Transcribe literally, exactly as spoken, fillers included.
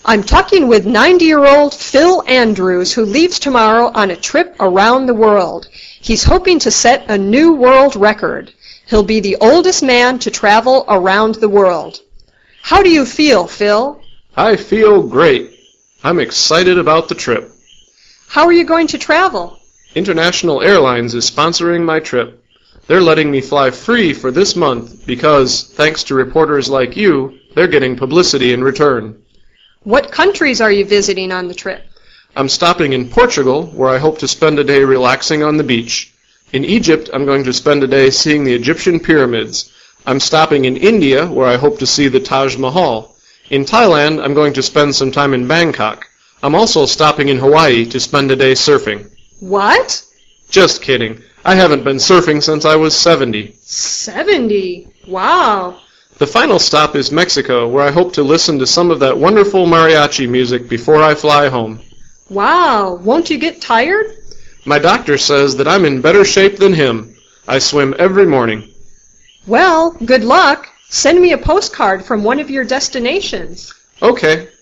I'm talking with ninety-year-old Phil Andrews, who leaves tomorrow on a trip around the world. He's hoping to set a new world record. He'll be the oldest man to travel around the world. How do you feel, Phil? I feel great. I'm excited about the trip. How are you going to travel? International Airlines is sponsoring my trip. They're letting me fly free for this month because, thanks to reporters like you, they're getting publicity in return. What countries are you visiting on the trip? I'm stopping in Portugal, where I hope to spend a day relaxing on the beach. In Egypt, I'm going to spend a day seeing the Egyptian pyramids. I'm stopping in India, where I hope to see the Taj Mahal. In Thailand, I'm going to spend some time in Bangkok. I'm also stopping in Hawaii to spend a day surfing. What? Just kidding. I haven't been surfing since I was seventy. Seventy? Wow. The final stop is Mexico, where I hope to listen to some of that wonderful mariachi music before I fly home. Wow. Won't you get tired? My doctor says that I'm in better shape than him. I swim every morning. Well, good luck. Send me a postcard from one of your destinations. Okay.